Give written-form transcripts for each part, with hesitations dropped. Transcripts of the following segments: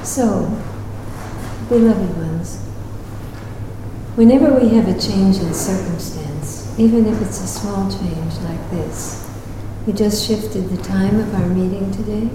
So, beloved ones, whenever we have a change in circumstance, even if it's a small change like this, we just shifted the time of our meeting today,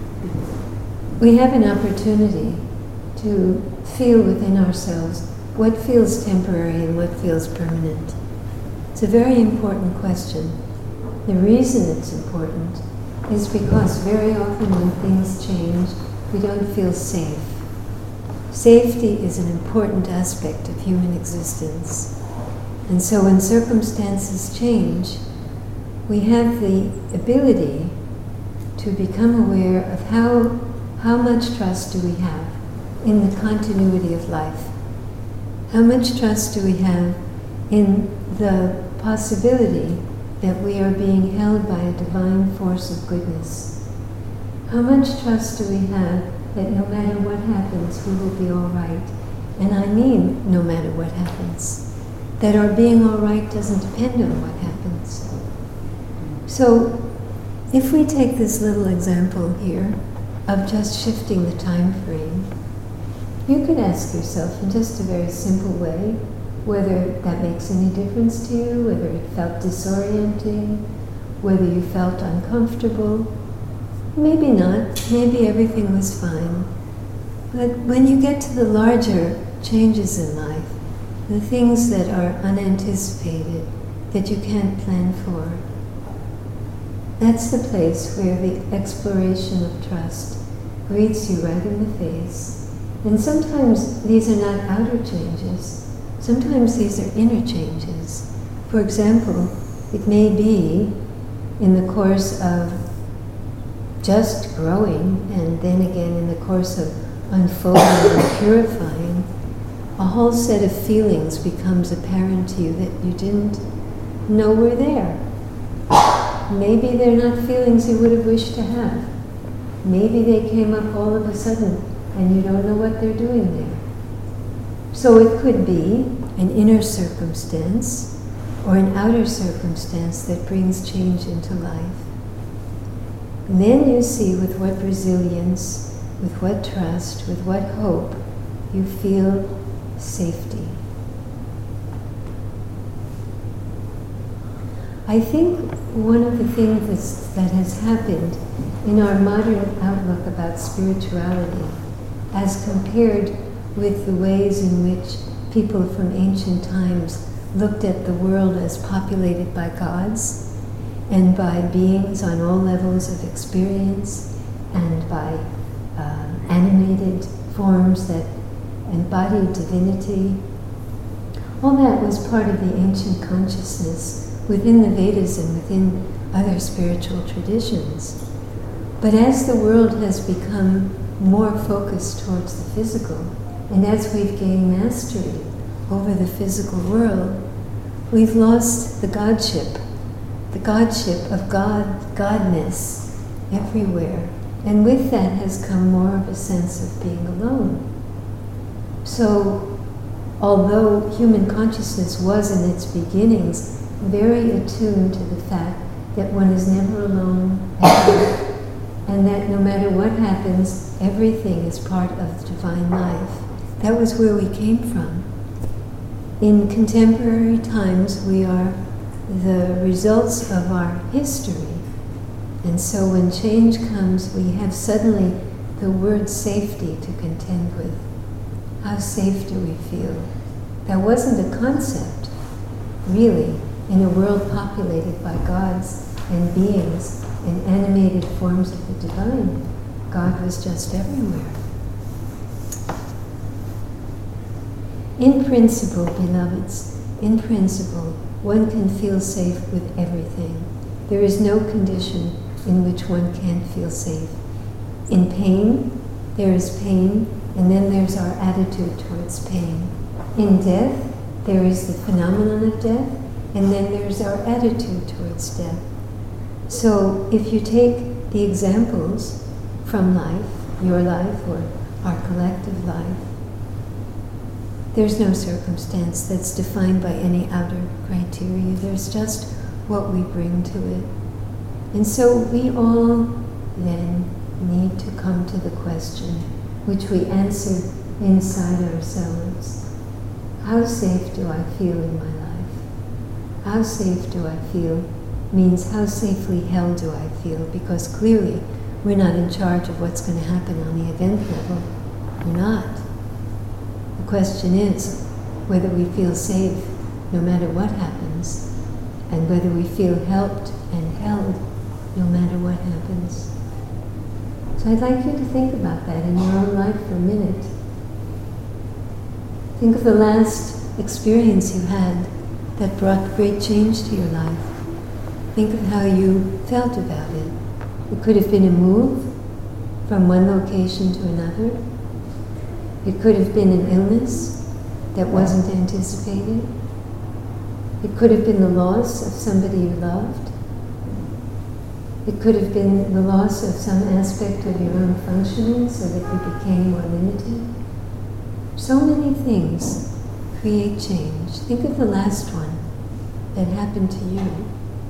we have an opportunity to feel within ourselves what feels temporary and what feels permanent. It's a very important question. The reason it's important is because very often when things change, we don't feel safe. Safety is an important aspect of human existence. And so when circumstances change, we have the ability to become aware of how much trust do we have in the continuity of life. How much trust do we have in the possibility that we are being held by a divine force of goodness? How much trust do we have that no matter what happens, we will be all right? And I mean no matter what happens. That our being all right doesn't depend on what happens. So, if we take this little example here of just shifting the time frame, you could ask yourself in just a very simple way whether that makes any difference to you, whether it felt disorienting, whether you felt uncomfortable. Maybe not. Maybe everything was fine. But when you get to the larger changes in life, the things that are unanticipated, that you can't plan for, that's the place where the exploration of trust greets you right in the face. And sometimes these are not outer changes. Sometimes these are inner changes. For example, it may be in the course of just growing, and then again in the course of unfolding and purifying, a whole set of feelings becomes apparent to you that you didn't know were there. Maybe they're not feelings you would have wished to have. Maybe they came up all of a sudden and you don't know what they're doing there. So it could be an inner circumstance or an outer circumstance that brings change into life. And then you see with what resilience, with what trust, with what hope you feel safety. I think one of the things that has happened in our modern outlook about spirituality, as compared with the ways in which people from ancient times looked at the world as populated by gods, and by beings on all levels of experience, and by animated forms that embodied divinity. All that was part of the ancient consciousness within the Vedas and within other spiritual traditions. But as the world has become more focused towards the physical, and as we've gained mastery over the physical world, we've lost the godship of Godness everywhere. And with that has come more of a sense of being alone. So, although human consciousness was in its beginnings very attuned to the fact that one is never alone ever, and that no matter what happens, everything is part of the divine life, that was where we came from. In contemporary times, we are the results of our history. And so when change comes, we have suddenly the word safety to contend with. How safe do we feel? That wasn't a concept, really, in a world populated by gods and beings and animated forms of the divine. God was just everywhere. In principle, beloveds, in principle, one can feel safe with everything. There is no condition in which one can't feel safe. In pain, there is pain, and then there's our attitude towards pain. In death, there is the phenomenon of death, and then there's our attitude towards death. So if you take the examples from life, your life or our collective life, there's no circumstance that's defined by any outer criteria. There's just what we bring to it. And so we all then need to come to the question, which we answer inside ourselves. How safe do I feel in my life? How safe do I feel means how safely held do I feel, because clearly we're not in charge of what's going to happen on the event level. We're not. The question is whether we feel safe no matter what happens, and whether we feel helped and held no matter what happens. So I'd like you to think about that in your own life for a minute. Think of the last experience you had that brought great change to your life. Think of how you felt about it. It could have been a move from one location to another. It could have been an illness that wasn't anticipated. It could have been the loss of somebody you loved. It could have been the loss of some aspect of your own functioning so that you became more limited. So many things create change. Think of the last one that happened to you.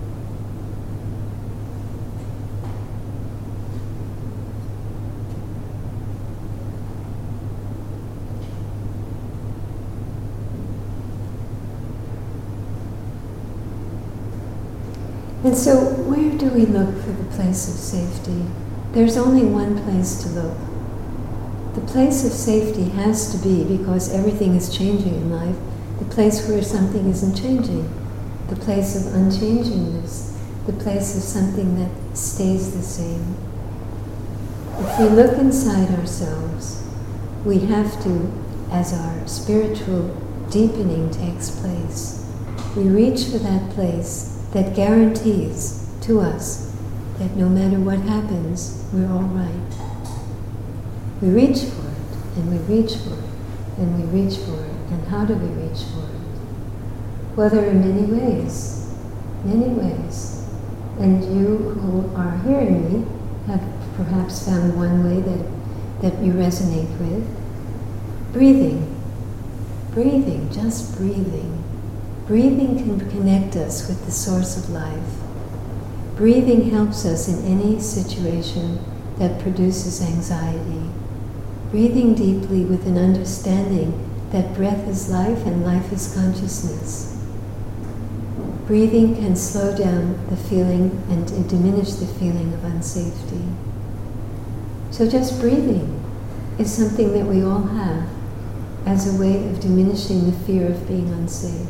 And so, where do we look for the place of safety? There's only one place to look. The place of safety has to be, because everything is changing in life, the place where something isn't changing, the place of unchangingness, the place of something that stays the same. If we look inside ourselves, we have to, as our spiritual deepening takes place, we reach for that place that guarantees to us that no matter what happens, we're all right. We reach for it, and we reach for it, and we reach for it. And how do we reach for it? Well, there are many ways, many ways. And you who are hearing me have perhaps found one way that you resonate with. Breathing. Breathing, just breathing. Breathing can connect us with the source of life. Breathing helps us in any situation that produces anxiety. Breathing deeply with an understanding that breath is life and life is consciousness. Breathing can slow down the feeling and diminish the feeling of unsafety. So just breathing is something that we all have as a way of diminishing the fear of being unsafe.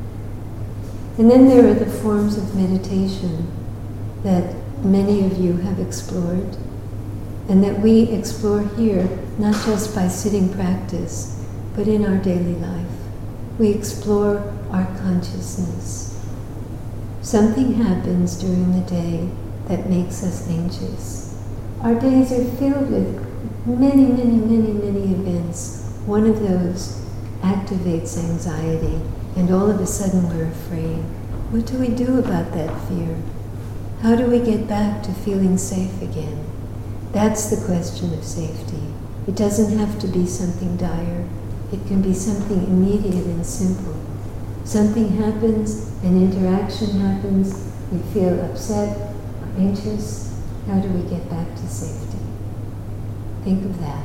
And then there are the forms of meditation that many of you have explored, and that we explore here, not just by sitting practice, but in our daily life. We explore our consciousness. Something happens during the day that makes us anxious. Our days are filled with many, many, many, many events. One of those activates anxiety, and all of a sudden we're afraid. What do we do about that fear? How do we get back to feeling safe again? That's the question of safety. It doesn't have to be something dire. It can be something immediate and simple. Something happens, an interaction happens, we feel upset or anxious. How do we get back to safety? Think of that.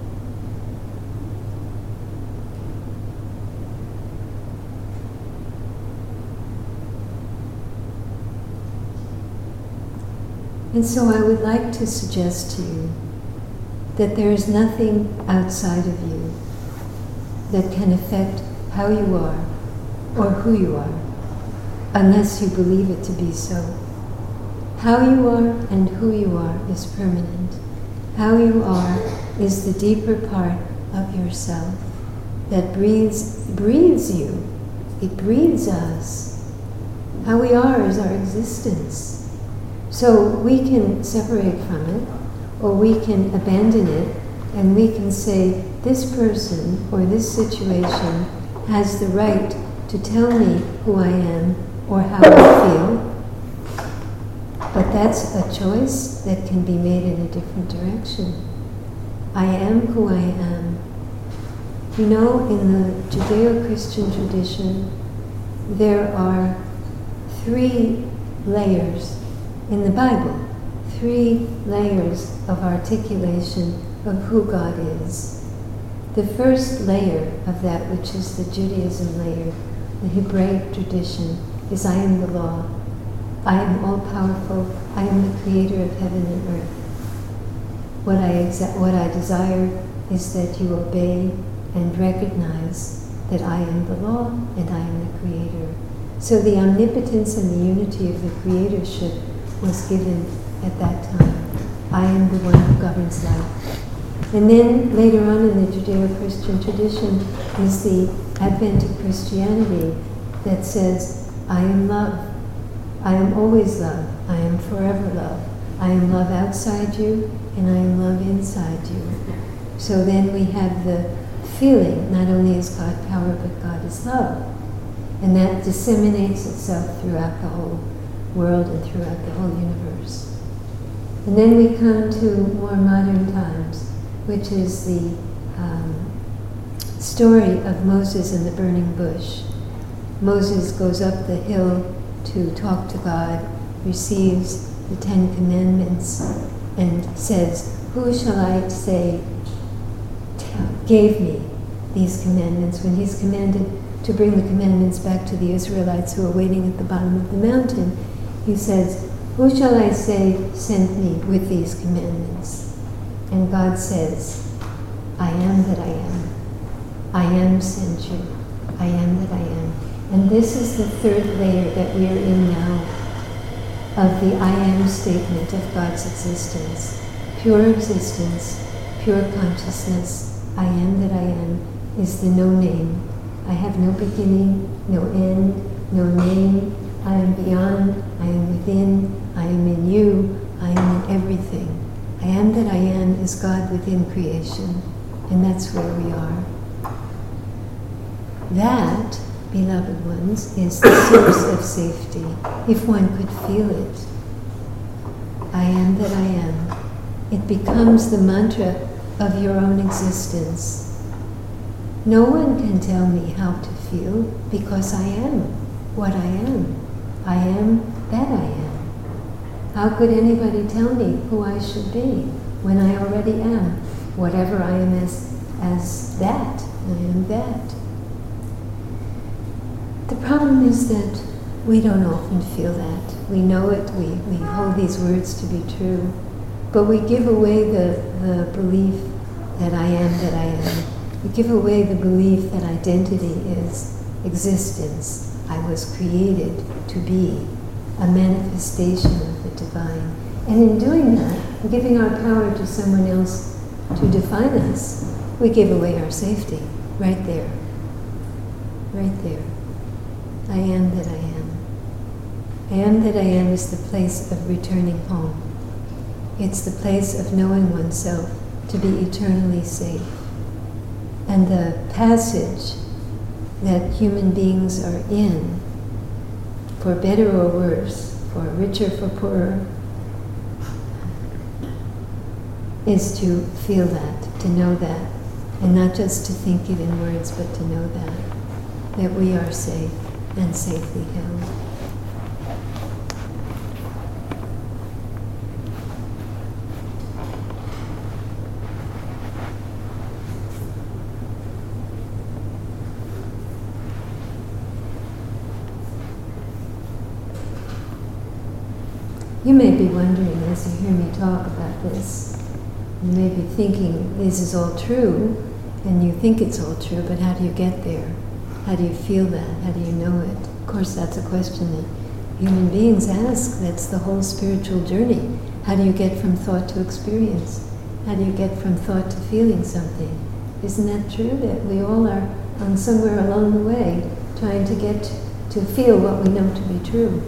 And so I would like to suggest to you that there is nothing outside of you that can affect how you are or who you are, unless you believe it to be so. How you are and who you are is permanent. How you are is the deeper part of yourself that breathes you. It breathes us. How we are is our existence. So we can separate from it, or we can abandon it, and we can say, this person or this situation has the right to tell me who I am or how I feel. But that's a choice that can be made in a different direction. I am who I am. You know, in the Judeo-Christian tradition, there are 3 layers in the Bible, 3 layers of articulation of who God is. The first layer of that, which is the Judaism layer, the Hebraic tradition, is I am the law. I am all-powerful. I am the creator of heaven and earth. What I desire is that you obey and recognize that I am the law and I am the creator. So the omnipotence and the unity of the creatorship was given at that time. I am the one who governs life. And then later on in the Judeo-Christian tradition is the advent of Christianity that says, I am love. I am always love. I am forever love. I am love outside you, and I am love inside you. So then we have the feeling, not only is God power, but God is love. And that disseminates itself throughout the whole world and throughout the whole universe. And then we come to more modern times, which is the story of Moses and the burning bush. Moses goes up the hill to talk to God, receives the 10 Commandments, and says, who shall I say gave me these commandments? When he's commanded to bring the commandments back to the Israelites who are waiting at the bottom of the mountain, he says, who shall I say sent me with these commandments? And God says, I am that I am. I am sent you. I am that I am. And this is the third layer that we are in now of the I am statement of God's existence. Pure existence, pure consciousness, I am that I am, is the no name. I have no beginning, no end, no name. I am beyond, I am within, I am in you, I am in everything. I am that I am is God within creation, and that's where we are. That, beloved ones, is the source of safety, if one could feel it. I am that I am. It becomes the mantra of your own existence. No one can tell me how to feel because I am what I am. I am that I am. How could anybody tell me who I should be when I already am? Whatever I am as that, I am that. The problem is that we don't often feel that. We know it, we hold these words to be true, but we give away the belief that I am that I am. We give away the belief that identity is existence. I was created to be a manifestation of the divine. And in doing that, giving our power to someone else to define us, we give away our safety right there. Right there. I am that I am. I am that I am is the place of returning home. It's the place of knowing oneself to be eternally safe. And the passage that human beings are in, for better or worse, for richer, for poorer, is to feel that, to know that, and not just to think it in words, but to know that we are safe and safely held. You may be wondering as you hear me talk about this, you may be thinking this is all true, and you think it's all true, but how do you get there? How do you feel that? How do you know it? Of course, that's a question that human beings ask. That's the whole spiritual journey. How do you get from thought to experience? How do you get from thought to feeling something? Isn't that true that we all are on somewhere along the way trying to get to feel what we know to be true?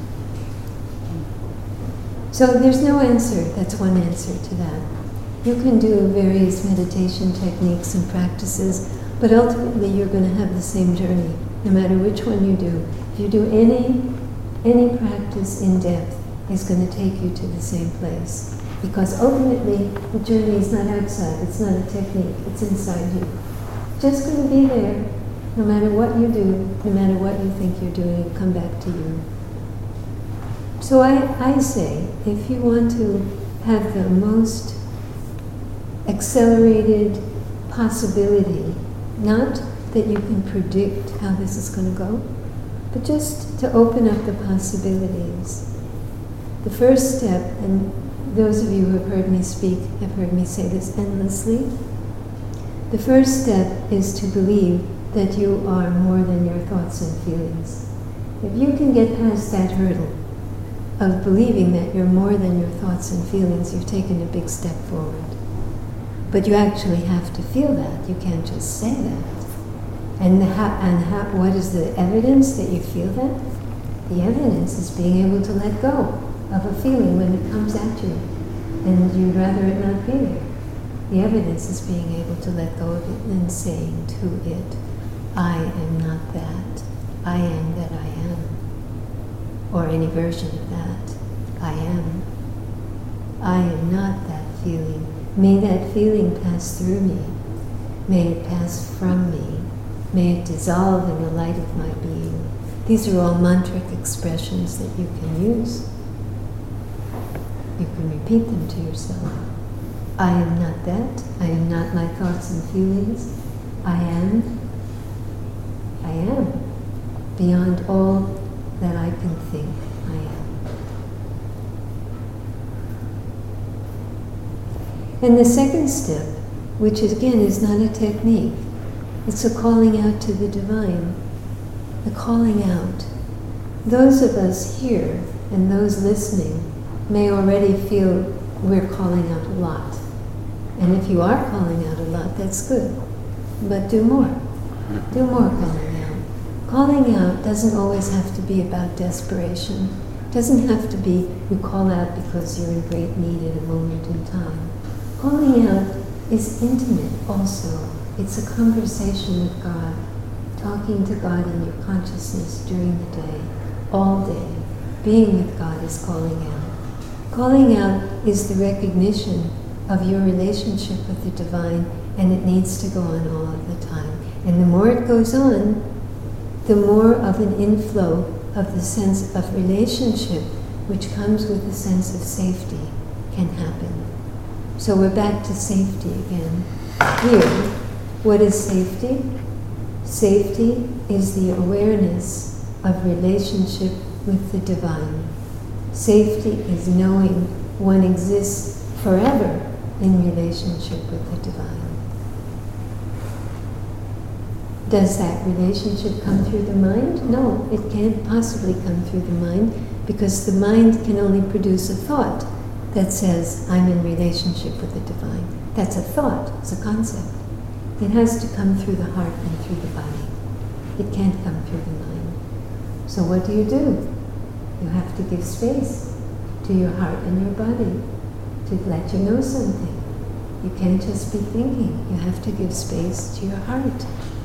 So there's no answer. That's one answer to that. You can do various meditation techniques and practices, but ultimately you're going to have the same journey, no matter which one you do. If you do any practice in depth, it's going to take you to the same place. Because ultimately, the journey is not outside, it's not a technique, it's inside you. Just going to be there, no matter what you do, no matter what you think you're doing, it'll come back to you. So I say, if you want to have the most accelerated possibility, not that you can predict how this is going to go, but just to open up the possibilities. The first step, and those of you who have heard me speak have heard me say this endlessly, the first step is to believe that you are more than your thoughts and feelings. If you can get past that hurdle of believing that you're more than your thoughts and feelings, you've taken a big step forward. But you actually have to feel that. You can't just say that. And what is the evidence that you feel that? The evidence is being able to let go of a feeling when it comes at you, and you'd rather it not be there. The evidence is being able to let go of it and saying to it, I am not that. I am that I am. Or any version of that. I am. I am not that feeling. May that feeling pass through me. May it pass from me. May it dissolve in the light of my being. These are all mantric expressions that you can use. You can repeat them to yourself. I am not that. I am not my thoughts and feelings. I am. I am. Beyond all that I can think, I am. And the second step, which again is not a technique, it's a calling out to the divine. The calling out. Those of us here and those listening may already feel we're calling out a lot. And if you are calling out a lot, that's good. But do more. Do more calling out. Calling out doesn't always have to be about desperation. It doesn't have to be you call out because you're in great need at a moment in time. Calling out is intimate also. It's a conversation with God, talking to God in your consciousness during the day, all day. Being with God is calling out. Calling out is the recognition of your relationship with the divine, and it needs to go on all of the time. And the more it goes on, the more of an inflow of the sense of relationship, which comes with the sense of safety, can happen. So we're back to safety again. Here, what is safety? Safety is the awareness of relationship with the divine. Safety is knowing one exists forever in relationship with the divine. Does that relationship come through the mind? No, it can't possibly come through the mind, because the mind can only produce a thought that says, I'm in relationship with the divine. That's a thought, it's a concept. It has to come through the heart and through the body. It can't come through the mind. So what do? You have to give space to your heart and your body to let you know something. You can't just be thinking. You have to give space to your heart.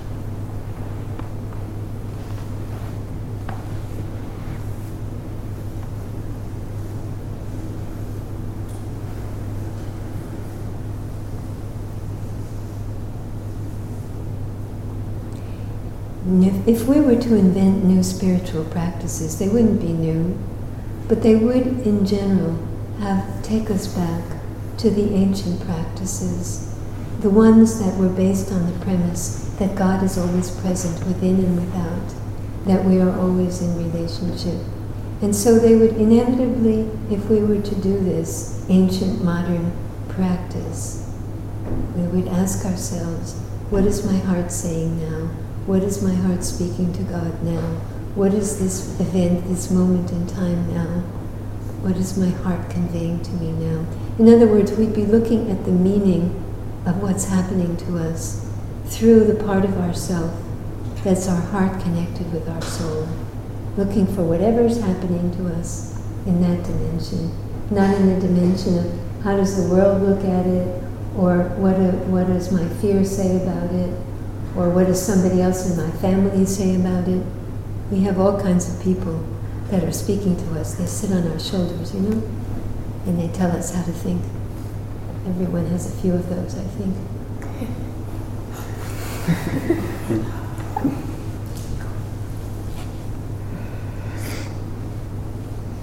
If we were to invent new spiritual practices, they wouldn't be new, but they would, in general, take us back to the ancient practices, the ones that were based on the premise that God is always present within and without, that we are always in relationship. And so they would inevitably, if we were to do this ancient modern practice, we would ask ourselves, what is my heart saying now? What is my heart speaking to God now? What is this event, this moment in time now? What is my heart conveying to me now? In other words, we'd be looking at the meaning of what's happening to us through the part of ourself that's our heart connected with our soul, looking for whatever's happening to us in that dimension, not in the dimension of how does the world look at it, or what does my fear say about it, or what does somebody else in my family say about it. We have all kinds of people that are speaking to us. They sit on our shoulders, you know, and they tell us how to think. Everyone has a few of those, I think.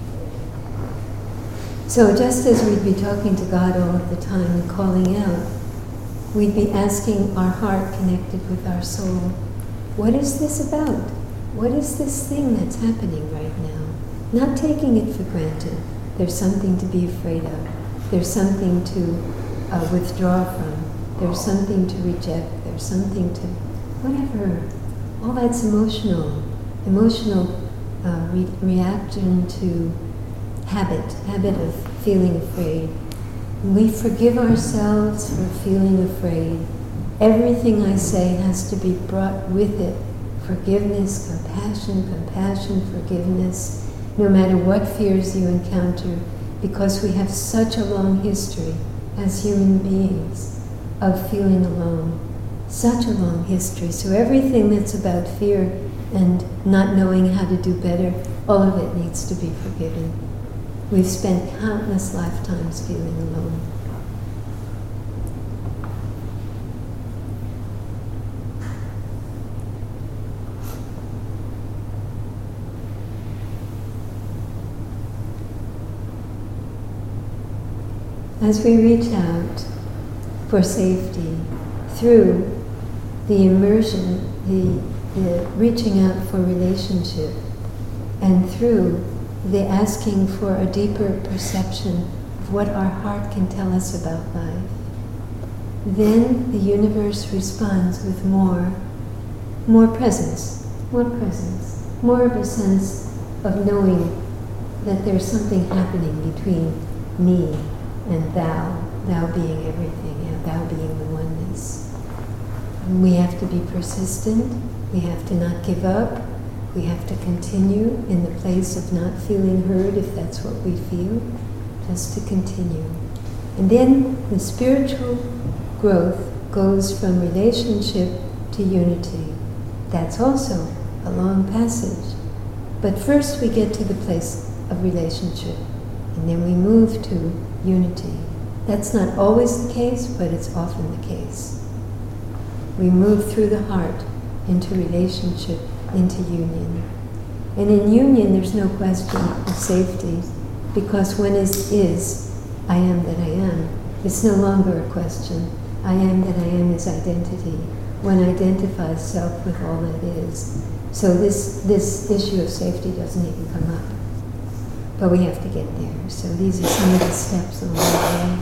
So just as we'd be talking to God all of the time and calling out, we'd be asking our heart connected with our soul, what is this about? What is this thing that's happening right now? Not taking it for granted. There's something to be afraid of. There's something to withdraw from. There's something to reject. There's something to, whatever. All that's emotional. Emotional reaction to habit of feeling afraid. We forgive ourselves for feeling afraid. Everything I say has to be brought with it. Forgiveness, compassion, forgiveness, no matter what fears you encounter, because we have such a long history as human beings of feeling alone. Such a long history. So everything that's about fear and not knowing how to do better, all of it needs to be forgiven. We've spent countless lifetimes feeling alone. As we reach out for safety through the immersion, the reaching out for relationship, and through the asking for a deeper perception of what our heart can tell us about life, then the universe responds with more presence, more of a sense of knowing that there's something happening between me and thou being everything, and thou being the oneness. And we have to be persistent, we have to not give up, we have to continue in the place of not feeling heard if that's what we feel, just to continue. And then the spiritual growth goes from relationship to unity. That's also a long passage. But first we get to the place of relationship, and then we move to unity. That's not always the case, but it's often the case. We move through the heart into relationship, into union. And in union, there's no question of safety, because when is I am that I am, it's no longer a question. I am that I am is identity. One identifies self with all that is. So this issue of safety doesn't even come up. But we have to get there. So these are some of the steps along the way.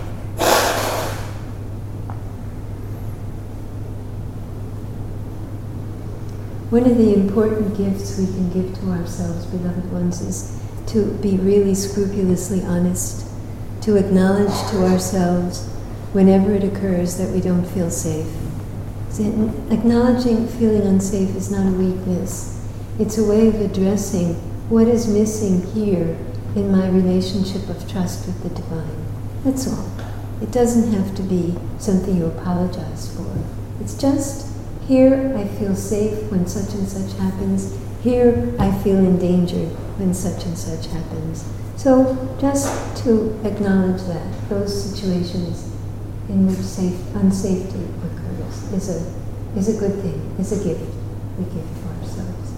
One of the important gifts we can give to ourselves, beloved ones, is to be really scrupulously honest, to acknowledge to ourselves whenever it occurs that we don't feel safe. Acknowledging feeling unsafe is not a weakness. It's a way of addressing what is missing here in my relationship of trust with the divine. That's all. It doesn't have to be something you apologize for. It's just, here I feel safe when such and such happens. Here I feel endangered when such and such happens. So just to acknowledge that, those situations in which unsafety occurs is a good thing, is a gift we give to ourselves.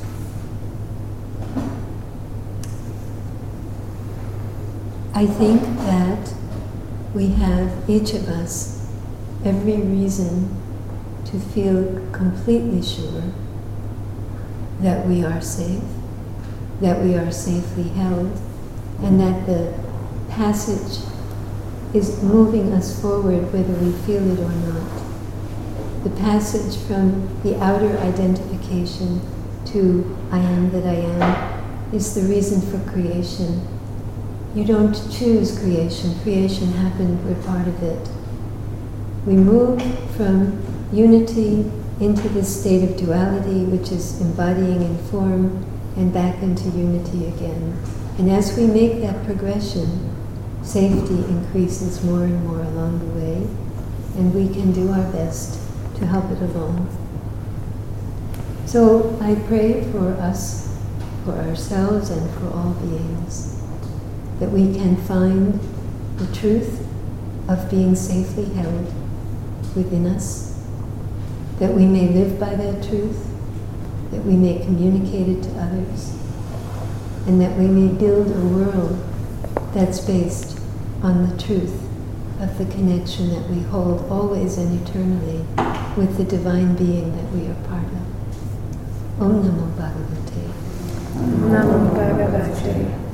I think that we have, each of us, every reason to feel completely sure that we are safe, that we are safely held, and that the passage is moving us forward whether we feel it or not. The passage from the outer identification to I am that I am is the reason for creation. You don't choose creation. Creation happened, we're part of it. We move from unity into this state of duality, which is embodying in form, and back into unity again. And as we make that progression, safety increases more and more along the way, and we can do our best to help it along. So I pray for us, for ourselves, and for all beings, that we can find the truth of being safely held within us, that we may live by that truth, that we may communicate it to others, and that we may build a world that's based on the truth of the connection that we hold always and eternally with the divine being that we are part of. Om Namo Bhagavate. Namo Bhagavate.